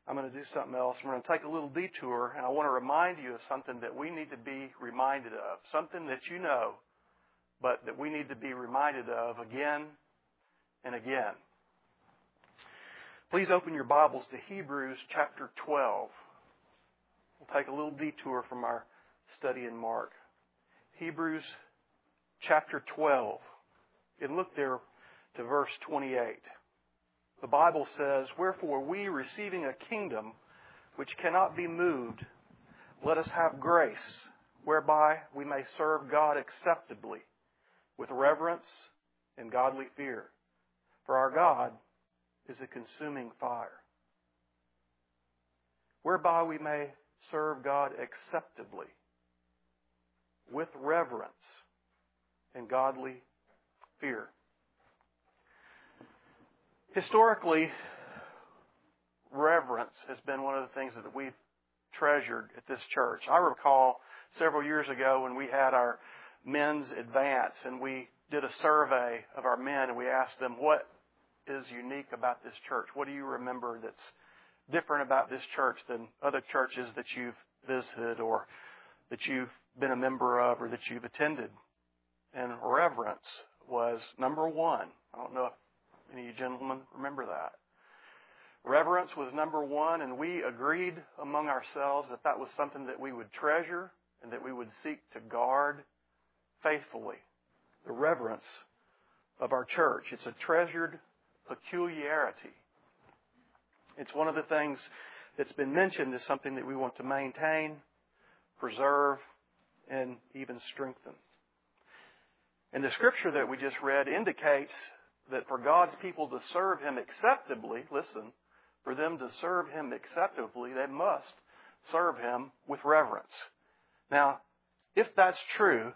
I'm going to do something else. We're going to take a little detour, and I want to remind you of something that we need to be reminded of, something that you know, but that we need to be reminded of again and again. Please open your Bibles to Hebrews chapter 12. We'll take a little detour from our study in Mark. Hebrews chapter 12. And look there to verse 28. The Bible says, "Wherefore we, receiving a kingdom which cannot be moved, let us have grace, whereby we may serve God acceptably, with reverence and godly fear. For our God is a consuming fire." Whereby we may serve God acceptably, with reverence and godly fear. Historically, reverence has been one of the things that we've treasured at this church. I recall several years ago when we had our men's advance and we did a survey of our men and we asked them, what is unique about this church? What do you remember that's different about this church than other churches that you've visited or that you've been a member of or that you've attended? And reverence was number one. I don't know if any of you gentlemen remember that. Reverence was number one, and we agreed among ourselves that that was something that we would treasure and that we would seek to guard faithfully. The reverence of our church. It's a treasured peculiarity. It's one of the things that's been mentioned as something that we want to maintain, preserve, and even strengthen. And the scripture that we just read indicates that for God's people to serve Him acceptably, listen, for them to serve Him acceptably, they must serve Him with reverence. Now, if that's true,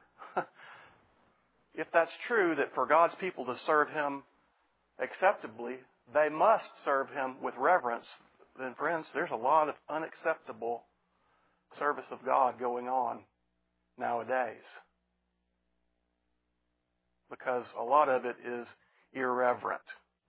that for God's people to serve Him acceptably, they must serve Him with reverence, then friends, there's a lot of unacceptable service of God going on nowadays. Because a lot of it is irreverent.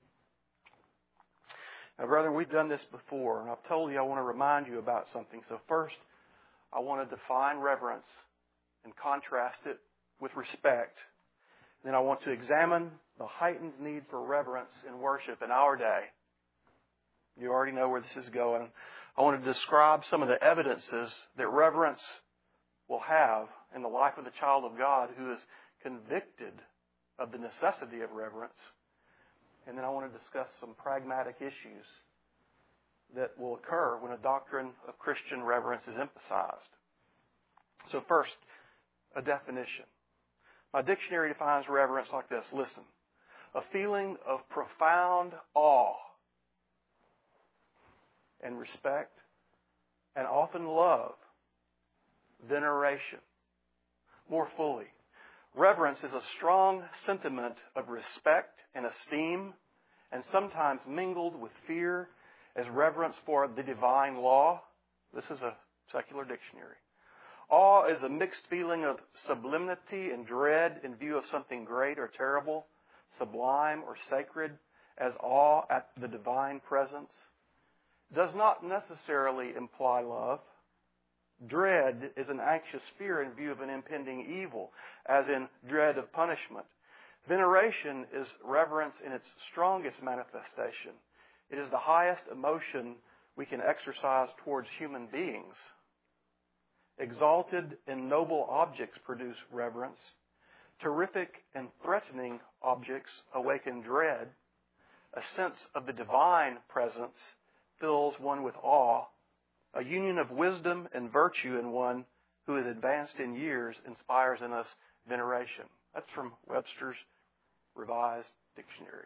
Now, brethren, we've done this before, and I've told you I want to remind you about something. So first, I want to define reverence and contrast it with respect. Then I want to examine the heightened need for reverence in worship in our day. You already know where this is going. I want to describe some of the evidences that reverence will have in the life of the child of God who is convicted of the necessity of reverence. And then I want to discuss some pragmatic issues that will occur when a doctrine of Christian reverence is emphasized. So first, a definition. My dictionary defines reverence like this. Listen. A feeling of profound awe and respect and often love, veneration. More fully, reverence is a strong sentiment of respect and esteem, and sometimes mingled with fear as reverence for the divine law. This is a secular dictionary. Awe is a mixed feeling of sublimity and dread in view of something great or terrible, sublime or sacred, as awe at the divine presence. Does not necessarily imply love. Dread is an anxious fear in view of an impending evil, as in dread of punishment. Veneration is reverence in its strongest manifestation. It is the highest emotion we can exercise towards human beings. Exalted and noble objects produce reverence. Terrific and threatening objects awaken dread. A sense of the divine presence fills one with awe. A union of wisdom and virtue in one who is advanced in years inspires in us veneration. That's from Webster's Revised Dictionary.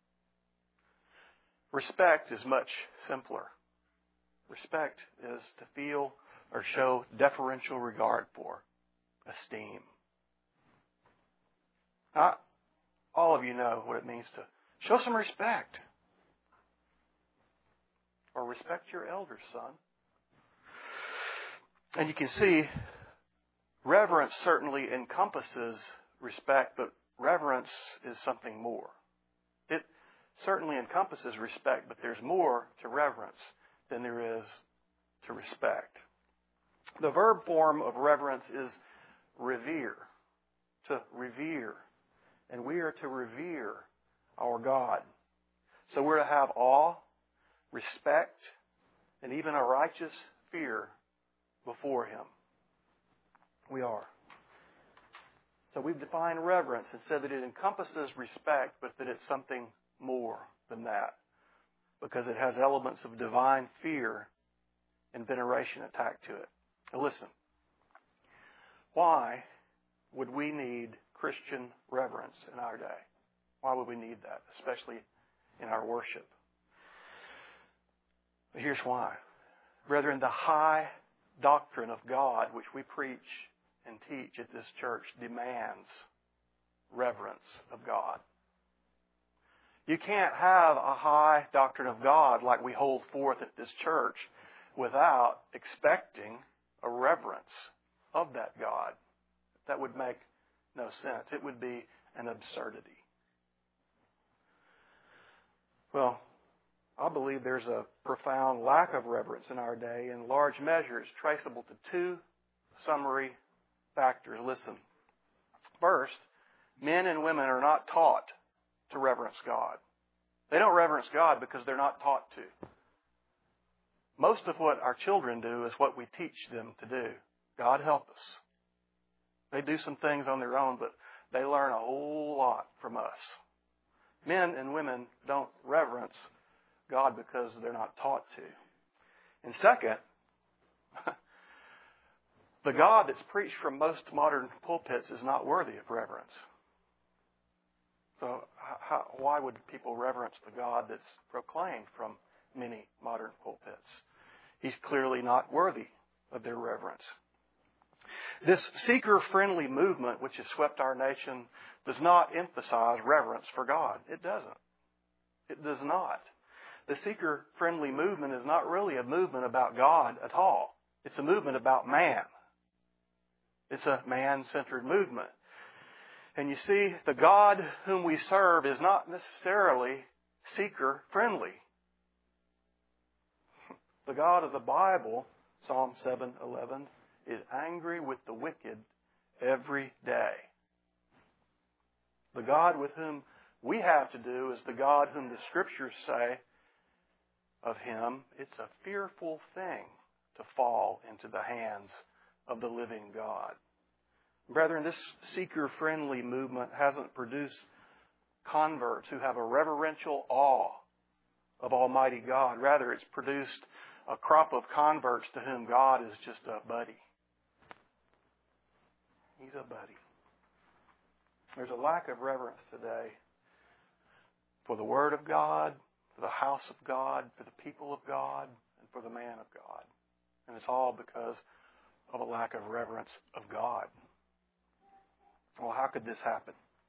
Respect is much simpler. Respect is to feel or show deferential regard for, esteem. Now, all of you know what it means to show some respect. Or respect your elders, son. And you can see reverence certainly encompasses respect, but reverence is something more. It certainly encompasses respect, but there's more to reverence. than there is to respect. The verb form of reverence is revere, to revere. And we are to revere our God. So we're to have awe, respect, and even a righteous fear before Him. We are. So we've defined reverence and said that it encompasses respect, but that it's something more than that, because it has elements of divine fear and veneration attached to it. Now listen, why would we need Christian reverence in our day? Why would we need that, especially in our worship? Here's why. Brethren, the high doctrine of God, which we preach and teach at this church, demands reverence of God. You can't have a high doctrine of God like we hold forth at this church without expecting a reverence of that God. That would make no sense. It would be an absurdity. Well, I believe there's a profound lack of reverence in our day, in large measure it's traceable to two summary factors. Listen. First, men and women are not taught to reverence God. They don't reverence God because they're not taught to. Most of what our children do is what we teach them to do. God help us. They do some things on their own, but they learn a whole lot from us. Men and women don't reverence God because they're not taught to. And second, the God that's preached from most modern pulpits is not worthy of reverence. So why would people reverence the God that's proclaimed from many modern pulpits? He's clearly not worthy of their reverence. This seeker-friendly movement which has swept our nation does not emphasize reverence for God. It doesn't. It does not. The seeker-friendly movement is not really a movement about God at all. It's a movement about man. It's a man-centered movement. And you see, the God whom we serve is not necessarily seeker-friendly. The God of the Bible, Psalm 7:11, is angry with the wicked every day. The God with whom we have to do is the God whom the Scriptures say of Him, it's a fearful thing to fall into the hands of the living God. Brethren, this seeker-friendly movement hasn't produced converts who have a reverential awe of Almighty God. Rather, it's produced a crop of converts to whom God is just a buddy. He's a buddy. There's a lack of reverence today for the Word of God, for the house of God, for the people of God, and for the man of God. And it's all because of a lack of reverence of God. Well, how could this happen?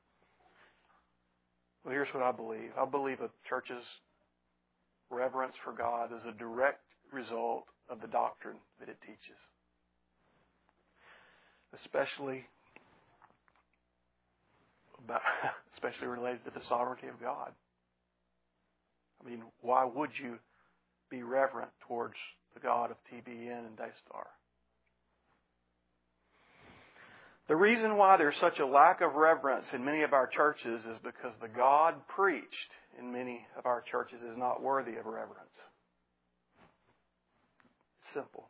Well, here's what I believe. I believe a church's reverence for God is a direct result of the doctrine that it teaches. Especially related to the sovereignty of God. I mean, why would you be reverent towards the God of TBN and Daystar? The reason why there's such a lack of reverence in many of our churches is because the God preached in many of our churches is not worthy of reverence. It's simple.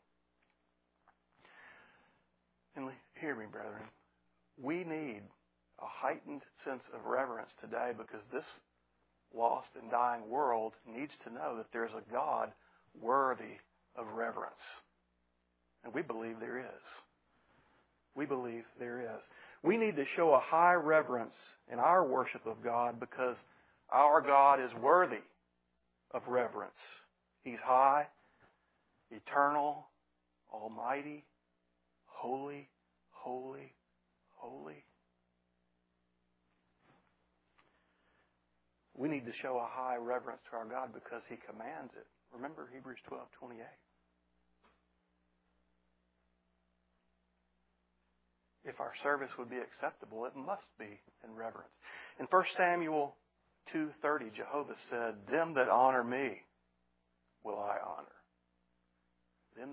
And hear me, brethren. We need a heightened sense of reverence today because this lost and dying world needs to know that there's a God worthy of reverence. And we believe there is. We believe there is. We need to show a high reverence in our worship of God because our God is worthy of reverence. He's high, eternal, almighty, holy, holy, holy. We need to show a high reverence to our God because He commands it. Remember Hebrews 12:28. If our service would be acceptable, it must be in reverence. In 1 Samuel 2:30, Jehovah said, "Them that honor me will I honor."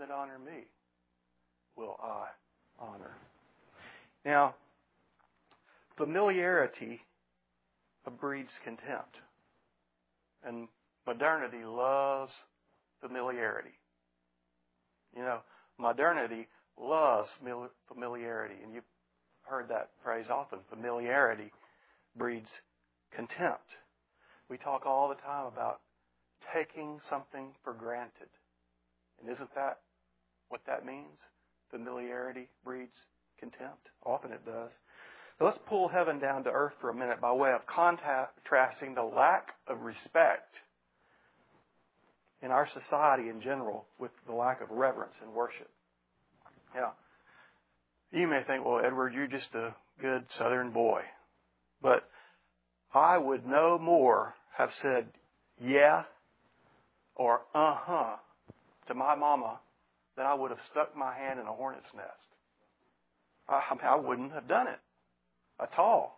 that honor me will I honor. Now, familiarity breeds contempt. And modernity loves familiarity. You know, modernity loves familiarity. And you've heard that phrase often. Familiarity breeds contempt. We talk all the time about taking something for granted. And isn't that what that means? Familiarity breeds contempt. Often it does. So let's pull heaven down to earth for a minute by way of contrasting the lack of respect in our society in general with the lack of reverence in worship. Now, you may think, well, Edward, you're just a good Southern boy. But I would no more have said yeah or uh-huh to my mama than I would have stuck my hand in a hornet's nest. I wouldn't have done it at all.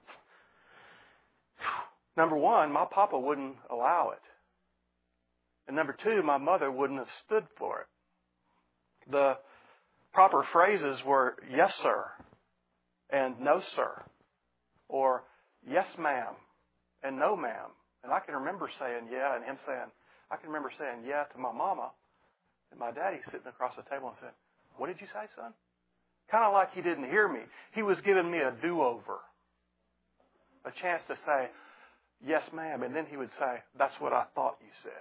Number one, my papa wouldn't allow it. And number two, my mother wouldn't have stood for it. The proper phrases were yes, sir, and no, sir, or yes, ma'am, and no, ma'am. And I can remember saying yeah, and him saying, I can remember saying yeah to my mama, and my daddy sitting across the table and said, what did you say, son? Kind of like he didn't hear me. He was giving me a do-over, a chance to say, yes, ma'am, and then he would say, that's what I thought you said.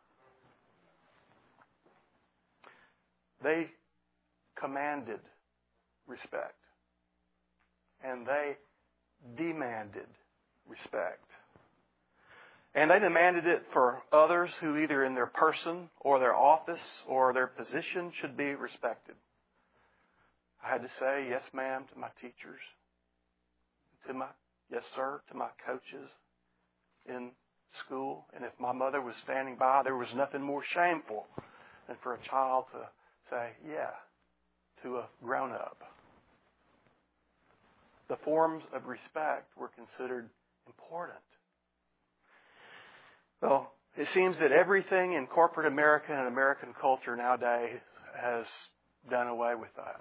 They commanded respect, and they demanded respect. And they demanded it for others who either in their person or their office or their position should be respected. I had to say yes, ma'am, to my teachers, yes, sir, to my coaches in school. And if my mother was standing by, there was nothing more shameful than for a child to say yeah to a grown-up. The forms of respect were considered important. Well, it seems that everything in corporate America and American culture nowadays has done away with that.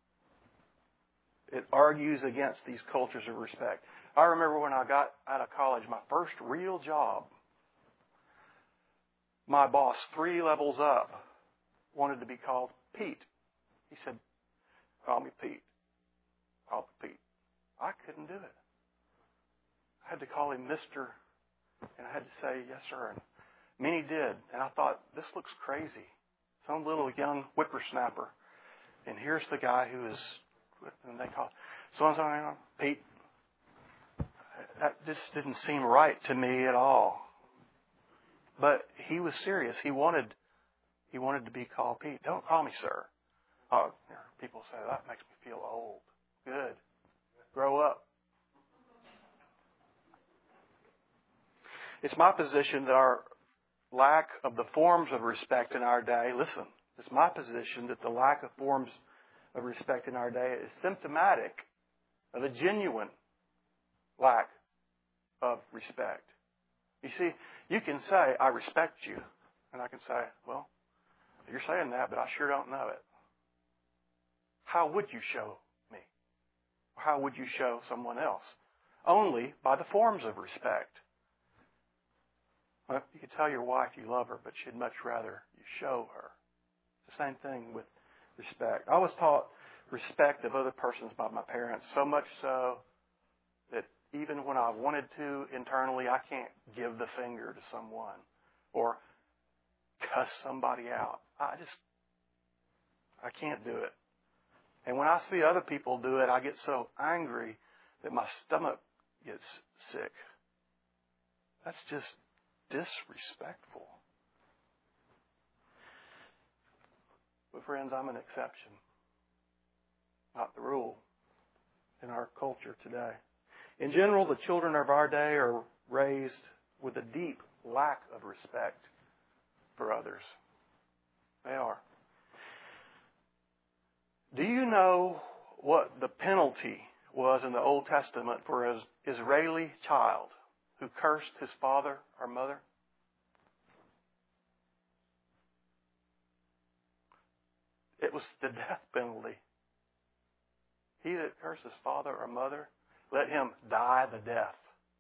It argues against these cultures of respect. I remember when I got out of college, my first real job, my boss, 3 levels up, wanted to be called Pete. He said, call me Pete. Call me Pete. I couldn't do it. I had to call him Mr., and I had to say, yes, sir. And many did. And I thought, this looks crazy. Some little young whippersnapper. And here's the guy who is, and they call, so-and-so, Pete. That just didn't seem right to me at all. But he was serious. He wanted to be called Pete. Don't call me sir. Oh, people say, that makes me feel old. Good. Grow up. It's my position that our lack of the forms of respect in our day, listen, it's my position that the lack of forms of respect in our day is symptomatic of a genuine lack of respect. You see, you can say, I respect you. And I can say, well, you're saying that, but I sure don't know it. How would you show me? Or how would you show someone else? Only by the forms of respect. Well, you can tell your wife you love her, but she'd much rather you show her. It's the same thing with respect. I was taught respect of other persons by my parents, so much so that even when I wanted to internally, I can't give the finger to someone or cuss somebody out. I can't do it. And when I see other people do it, I get so angry that my stomach gets sick. That's just disrespectful. But friends, I'm an exception, not the rule in our culture today. In general, the children of our day are raised with a deep lack of respect for others. They are. Do you know what the penalty was in the Old Testament for an Israeli child who cursed his father or mother? was the death penalty. He that curses father or mother, let him die the death.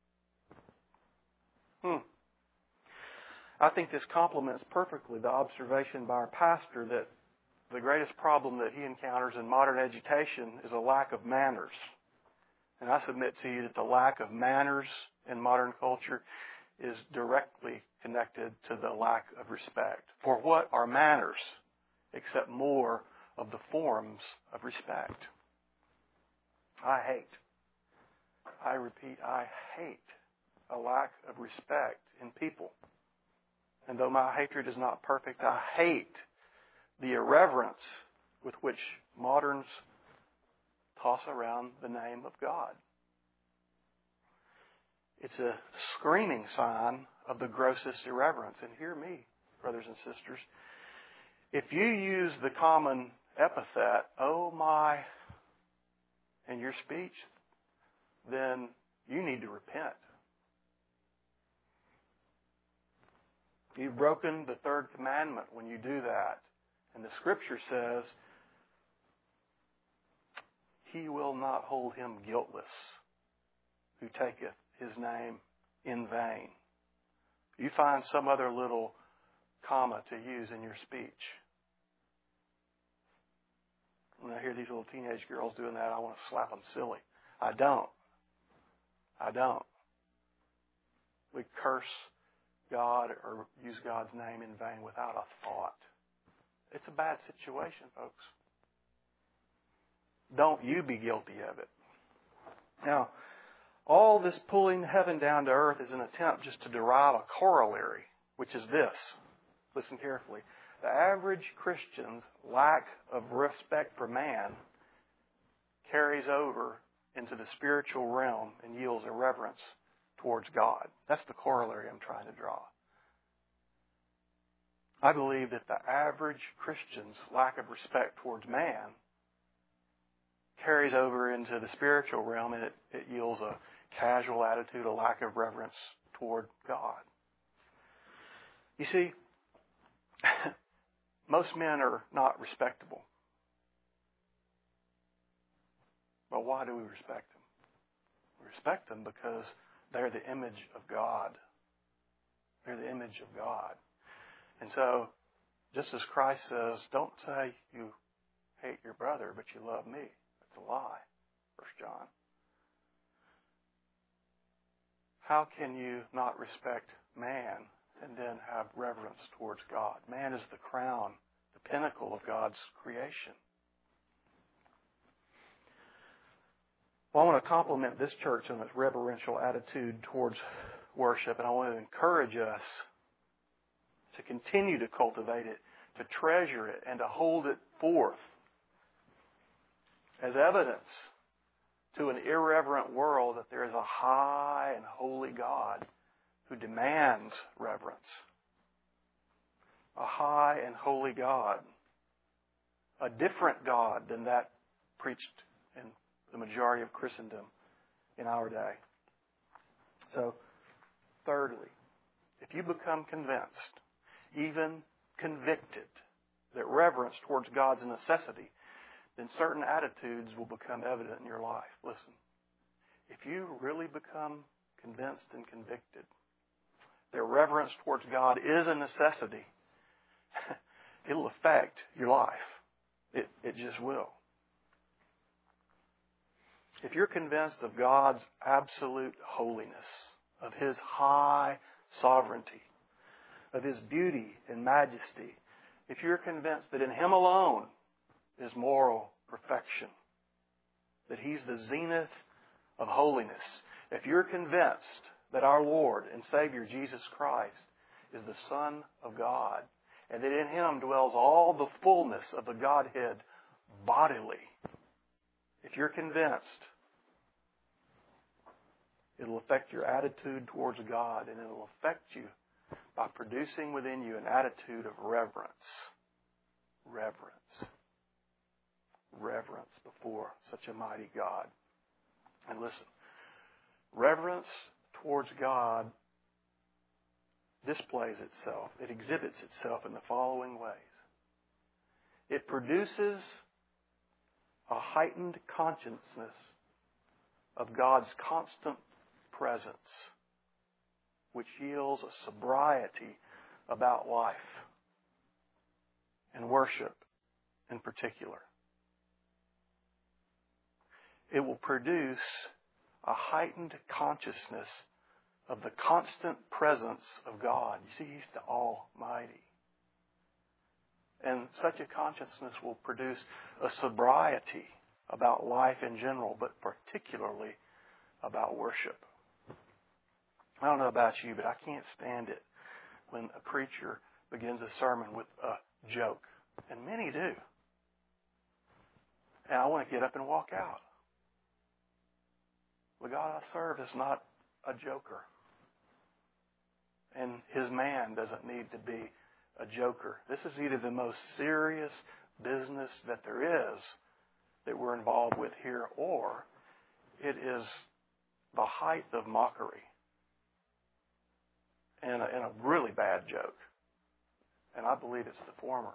I think this complements perfectly the observation by our pastor that the greatest problem that he encounters in modern education is a lack of manners. And I submit to you that the lack of manners in modern culture is directly connected to the lack of respect. For what are manners except more of the forms of respect? I hate a lack of respect in people. And though my hatred is not perfect, I hate the irreverence with which moderns toss around the name of God. It's a screaming sign of the grossest irreverence. And hear me, brothers and sisters, if you use the common epithet, oh my, in your speech, then you need to repent. You've broken the third commandment when you do that. And the Scripture says, He will not hold him guiltless who taketh His name in vain. You find some other little comma to use in your speech. When I hear these little teenage girls doing that, I want to slap them silly. I don't. We curse God or use God's name in vain without a thought. It's a bad situation, folks. Don't you be guilty of it. Now, all this pulling heaven down to earth is an attempt just to derive a corollary, which is this. Listen carefully. The average Christian's lack of respect for man carries over into the spiritual realm and yields irreverence towards God. That's the corollary I'm trying to draw. I believe that the average Christian's lack of respect towards man carries over into the spiritual realm and it yields a casual attitude, a lack of reverence toward God. You see, most men are not respectable. But why do we respect them? We respect them because they're the image of God. They're the image of God. And so, just as Christ says, don't say you hate your brother, but you love me. That's a lie. 1 John. How can you not respect man and then have reverence towards God? Man is the crown, the pinnacle of God's creation. Well, I want to compliment this church on its reverential attitude towards worship, and I want to encourage us to continue to cultivate it, to treasure it, and to hold it forth as evidence to an irreverent world that there is a high and holy God who demands reverence. A high and holy God. A different God than that preached in the majority of Christendom in our day. So, thirdly, if you become convinced, even convicted, that reverence towards God's a necessity, then certain attitudes will become evident in your life. Listen, if you really become convinced and convicted that reverence towards God is a necessity, it'll affect your life. It just will. If you're convinced of God's absolute holiness, of His high sovereignty, of His beauty and majesty, if you're convinced that in Him alone is moral perfection, that He's the zenith of holiness, if you're convinced that our Lord and Savior Jesus Christ is the Son of God, and that in Him dwells all the fullness of the Godhead bodily, if you're convinced, it'll affect your attitude towards God, and it'll affect you by producing within you an attitude of reverence. Reverence before such a mighty God. And listen, reverence towards God displays itself. It exhibits itself in the following ways. It produces a heightened consciousness of God's constant presence, which yields a sobriety about life and worship in particular. It will produce a heightened consciousness of the constant presence of God. You see, He's the Almighty. And such a consciousness will produce a sobriety about life in general, but particularly about worship. I don't know about you, but I can't stand it when a preacher begins a sermon with a joke. And many do. And I want to get up and walk out. The God I serve is not a joker. And His man doesn't need to be a joker. This is either the most serious business that there is that we're involved with here, or it is the height of mockery and a really bad joke. And I believe it's the former.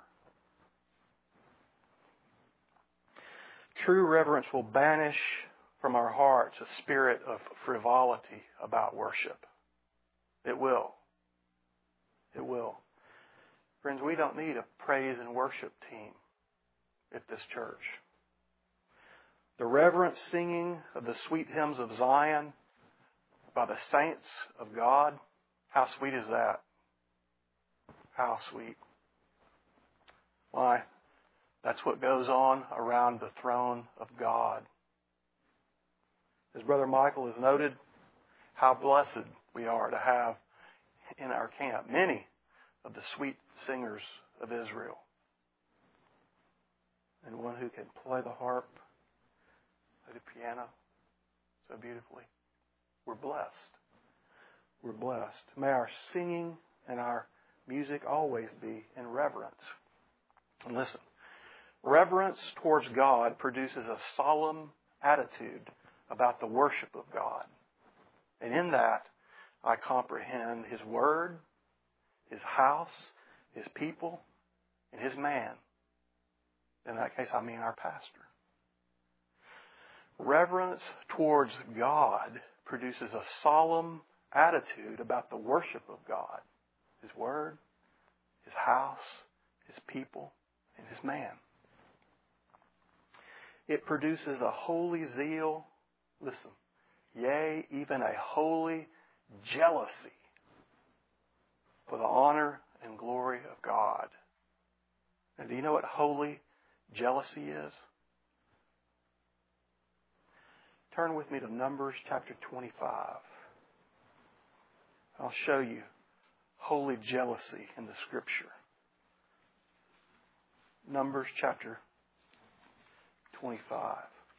True reverence will banish from our hearts a spirit of frivolity about worship. It will. It will. Friends, we don't need a praise and worship team at this church. The reverent singing of the sweet hymns of Zion by the saints of God, how sweet is that? How sweet. Why? That's what goes on around the throne of God. As Brother Michael has noted, how blessed we are to have in our camp many of the sweet singers of Israel. And one who can play the harp, play the piano so beautifully. We're blessed. We're blessed. May our singing and our music always be in reverence. And listen, reverence towards God produces a solemn attitude about the worship of God. And in that, I comprehend His Word, His house, His people, and His man. In that case, I mean our pastor. Reverence towards God produces a solemn attitude about the worship of God, His Word, His house, His people, and His man. It produces a holy zeal, listen, yea, even a holy jealousy for the honor and glory of God. And do you know what holy jealousy is? Turn with me to Numbers chapter 25. I'll show you holy jealousy in the Scripture. Numbers chapter 25.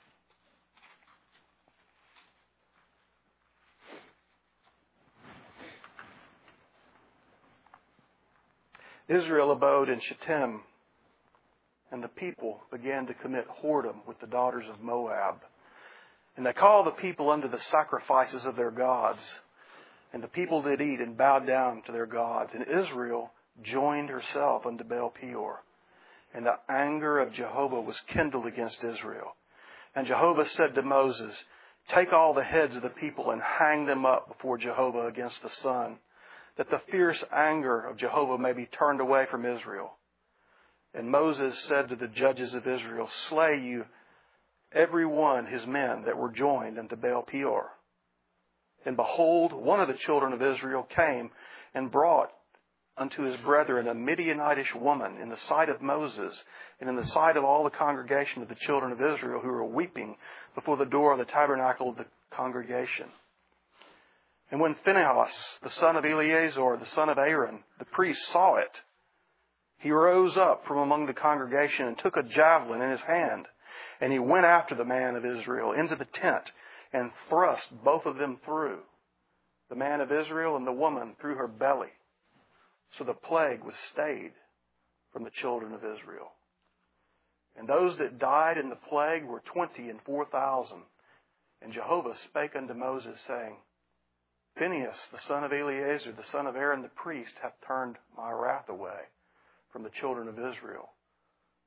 Israel abode in Shittim, and the people began to commit whoredom with the daughters of Moab. And they called the people unto the sacrifices of their gods. And the people did eat and bowed down to their gods. And Israel joined herself unto Baal Peor. And the anger of Jehovah was kindled against Israel. And Jehovah said to Moses, Take all the heads of the people and hang them up before Jehovah against the sun, that the fierce anger of Jehovah may be turned away from Israel. And Moses said to the judges of Israel, Slay you every one his men that were joined unto Baal Peor. And behold, one of the children of Israel came and brought unto his brethren a Midianitish woman in the sight of Moses and in the sight of all the congregation of the children of Israel, who were weeping before the door of the tabernacle of the congregation. And when Phinehas, the son of Eleazar, the son of Aaron, the priest, saw it, he rose up from among the congregation and took a javelin in his hand. And he went after the man of Israel into the tent and thrust both of them through, the man of Israel and the woman through her belly. So the plague was stayed from the children of Israel. And those that died in the plague were 24,000. And Jehovah spake unto Moses, saying, Phinehas, the son of Eleazar, the son of Aaron the priest, hath turned my wrath away from the children of Israel,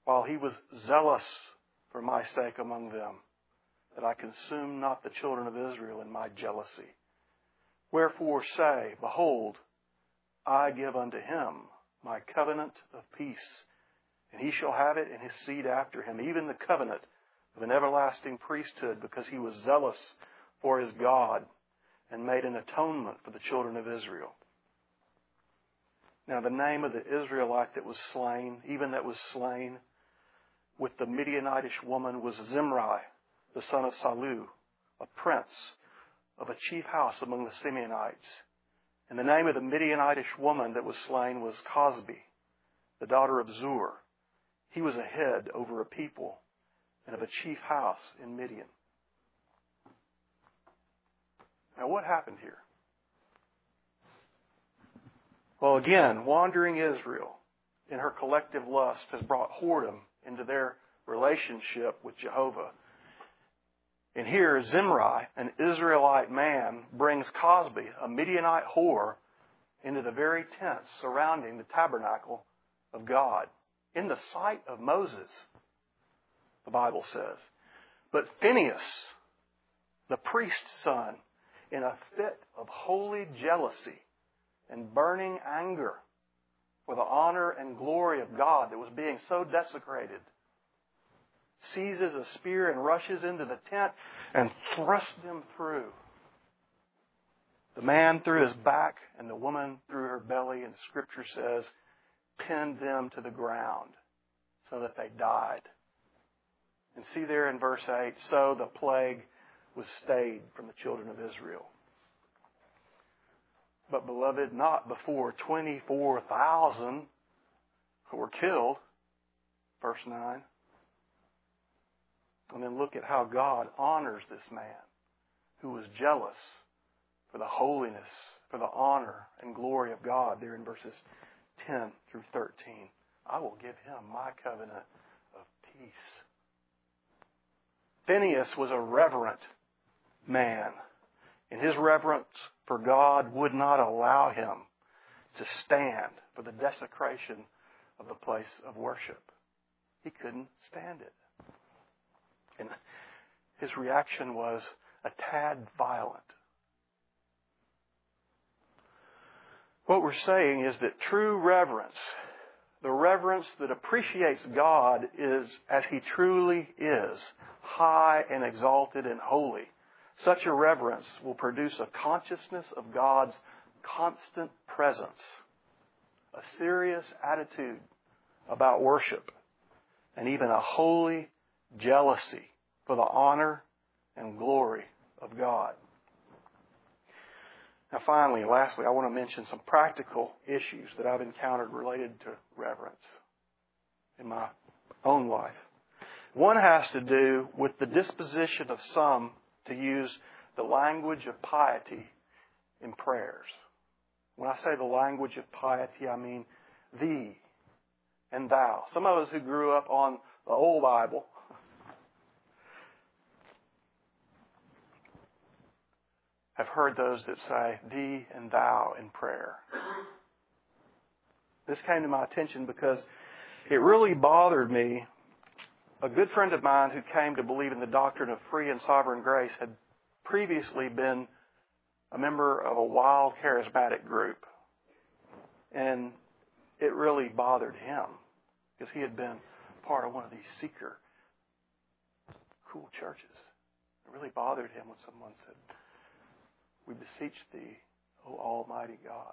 while he was zealous for my sake among them, that I consume not the children of Israel in my jealousy. Wherefore say, Behold, I give unto him my covenant of peace, and he shall have it in his seed after him, even the covenant of an everlasting priesthood, because he was zealous for his God and made an atonement for the children of Israel. Now the name of the Israelite that was slain, even that was slain with the Midianitish woman, was Zimri, the son of Salu, a prince of a chief house among the Simeonites. And the name of the Midianitish woman that was slain was Cosbi, the daughter of Zur. He was a head over a people and of a chief house in Midian. Now what happened here? Well, again, wandering Israel in her collective lust has brought whoredom into their relationship with Jehovah. And here, Zimri, an Israelite man, brings Cosbi, a Midianite whore, into the very tents surrounding the tabernacle of God, in the sight of Moses, the Bible says. But Phinehas, the priest's son, in a fit of holy jealousy and burning anger for the honor and glory of God that was being so desecrated, seizes a spear and rushes into the tent and thrusts them through. The man through his back and the woman through her belly, and the Scripture says, pinned them to the ground so that they died. And see there in verse 8, so the plague was stayed from the children of Israel. But beloved, not before 24,000 were killed. Verse 9. And then look at how God honors this man who was jealous for the holiness, for the honor and glory of God, there in verses 10 through 13. I will give him my covenant of peace. Phinehas was a reverent man, and his reverence for God would not allow him to stand for the desecration of the place of worship. He couldn't stand it. And his reaction was a tad violent. What we're saying is that true reverence, the reverence that appreciates God is as He truly is, high and exalted and holy. Such a reverence will produce a consciousness of God's constant presence, a serious attitude about worship, and even a holy jealousy for the honor and glory of God. Now finally, lastly, I want to mention some practical issues that I've encountered related to reverence in my own life. One has to do with the disposition of some to use the language of piety in prayers. When I say the language of piety, I mean thee and thou. Some of us who grew up on the old Bible have heard those that say thee and thou in prayer. This came to my attention because it really bothered me. A good friend of mine who came to believe in the doctrine of free and sovereign grace had previously been a member of a wild charismatic group. And it really bothered him because he had been part of one of these seeker cool churches. It really bothered him when someone said, "We beseech thee, O Almighty God,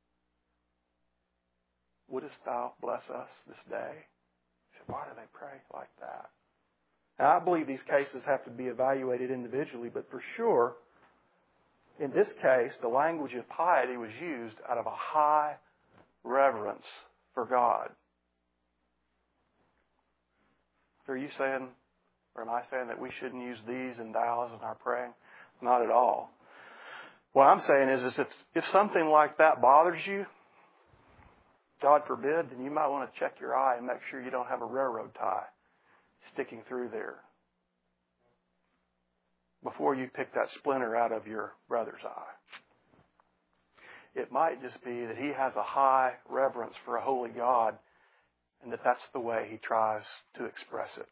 wouldest thou bless us this day?" He said, why do they pray like that? Now, I believe these cases have to be evaluated individually, but for sure, in this case, the language of piety was used out of a high reverence for God. So are you saying, or am I saying that we shouldn't use these and thous in our praying? Not at all. What I'm saying is if something like that bothers you, God forbid, then you might want to check your eye and make sure you don't have a railroad tie sticking through there before you pick that splinter out of your brother's eye. It might just be that he has a high reverence for a holy God, and that's the way he tries to express it.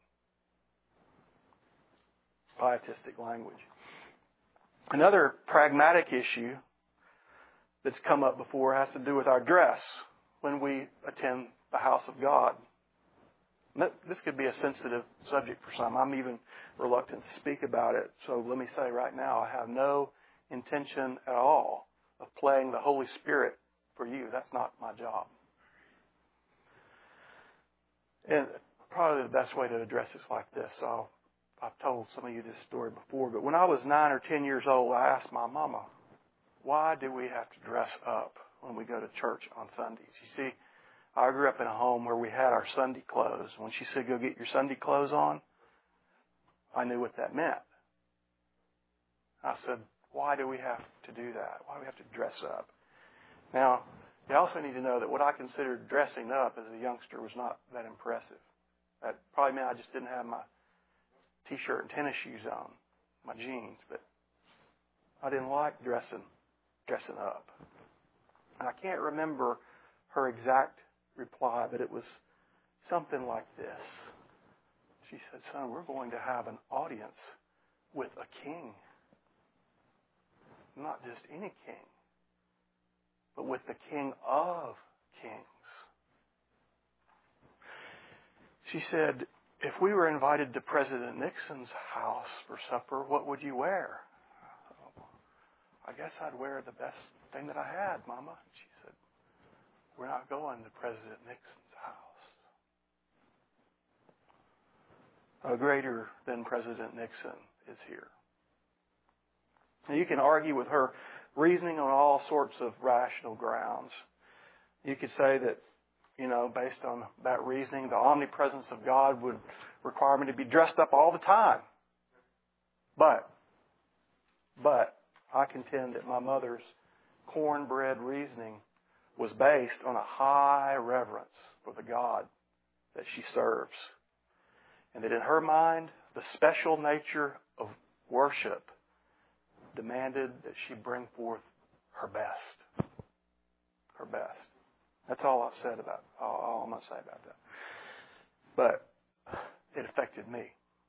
Pietistic language. Another pragmatic issue that's come up before has to do with our dress when we attend the house of God. This could be a sensitive subject for some. I'm even reluctant to speak about it. So let me say right now, I have no intention at all of playing the Holy Spirit for you. That's not my job. And probably the best way to address this like this. So I've told some of you this story before, but when I was 9 or 10 years old, I asked my mama, why do we have to dress up when we go to church on Sundays? You see, I grew up in a home where we had our Sunday clothes. When she said, go get your Sunday clothes on, I knew what that meant. I said, why do we have to do that? Why do we have to dress up? Now, you also need to know that what I considered dressing up as a youngster was not that impressive. That probably meant I just didn't have my T-shirt and tennis shoes on, my jeans, but I didn't like dressing up. And I can't remember her exact reply, but it was something like this. She said, son, we're going to have an audience with a king. Not just any king, but with the King of Kings. She said, if we were invited to President Nixon's house for supper, what would you wear? I guess I'd wear the best thing that I had, Mama. She said, we're not going to President Nixon's house. A greater than President Nixon is here. Now, you can argue with her reasoning on all sorts of rational grounds. You could say that, based on that reasoning, the omnipresence of God would require me to be dressed up all the time. But I contend that my mother's cornbread reasoning was based on a high reverence for the God that she serves. And that in her mind, the special nature of worship demanded that she bring forth her best. Her best. That's all I've said about it. All I'm going to say about that. But it affected me.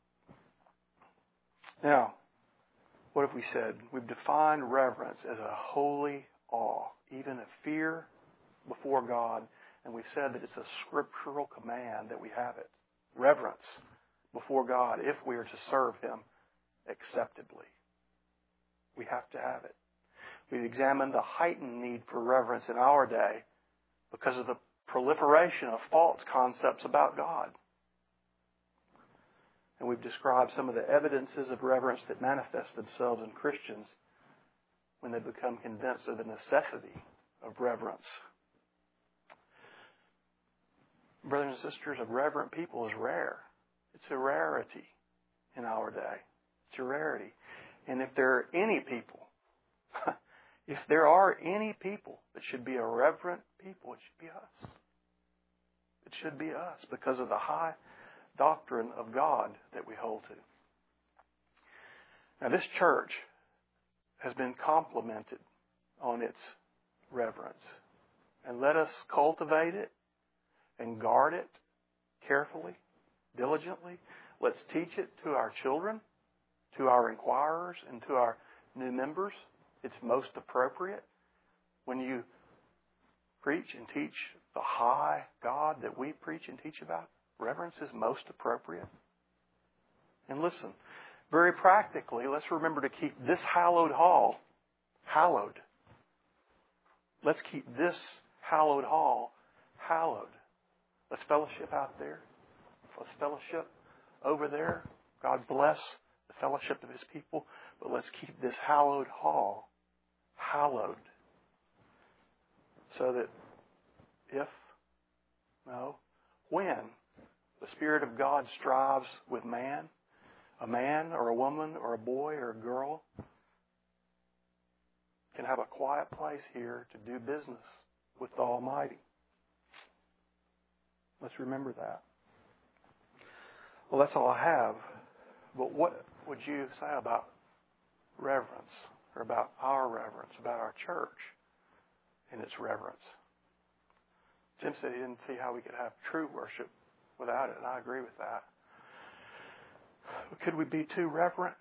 Now, what have we said? We've defined reverence as a holy awe, even a fear before God. And we've said that it's a scriptural command that we have it. Reverence before God if we are to serve Him acceptably. We have to have it. We've examined the heightened need for reverence in our day because of the proliferation of false concepts about God. And we've described some of the evidences of reverence that manifest themselves in Christians when they become convinced of the necessity of reverence. Brothers and sisters, a reverent people is rare. It's a rarity in our day. It's a rarity. And if there are any people, that should be a reverent people, it should be us. It should be us because of the high doctrine of God that we hold to. Now, this church has been complimented on its reverence. And let us cultivate it and guard it carefully, diligently. Let's teach it to our children, to our inquirers, and to our new members. It's most appropriate when you preach and teach the high God that we preach and teach about. Reverence is most appropriate. And listen, very practically, let's remember to keep this hallowed hall hallowed. Let's keep this hallowed hall hallowed. Let's fellowship out there. Let's fellowship over there. God bless the fellowship of His people. But let's keep this hallowed hall hallowed. So that when the Spirit of God strives with a man or a woman or a boy or a girl can have a quiet place here to do business with the Almighty. Let's remember that. Well, that's all I have. But what would you say about reverence, or about our reverence, about our church and its reverence? Jim said he didn't see how we could have true worship without it, and I agree with that. But could we be too reverent?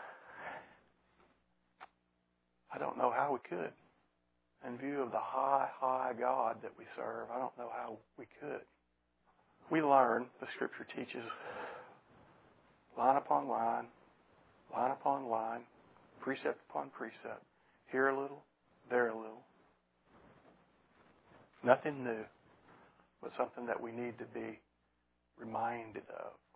I don't know how we could. In view of the high, high God that we serve, I don't know how we could. We learn, the Scripture teaches, line upon line, line upon line, precept upon precept, here a little, there a little. Nothing new, but something that we need to be reminded of.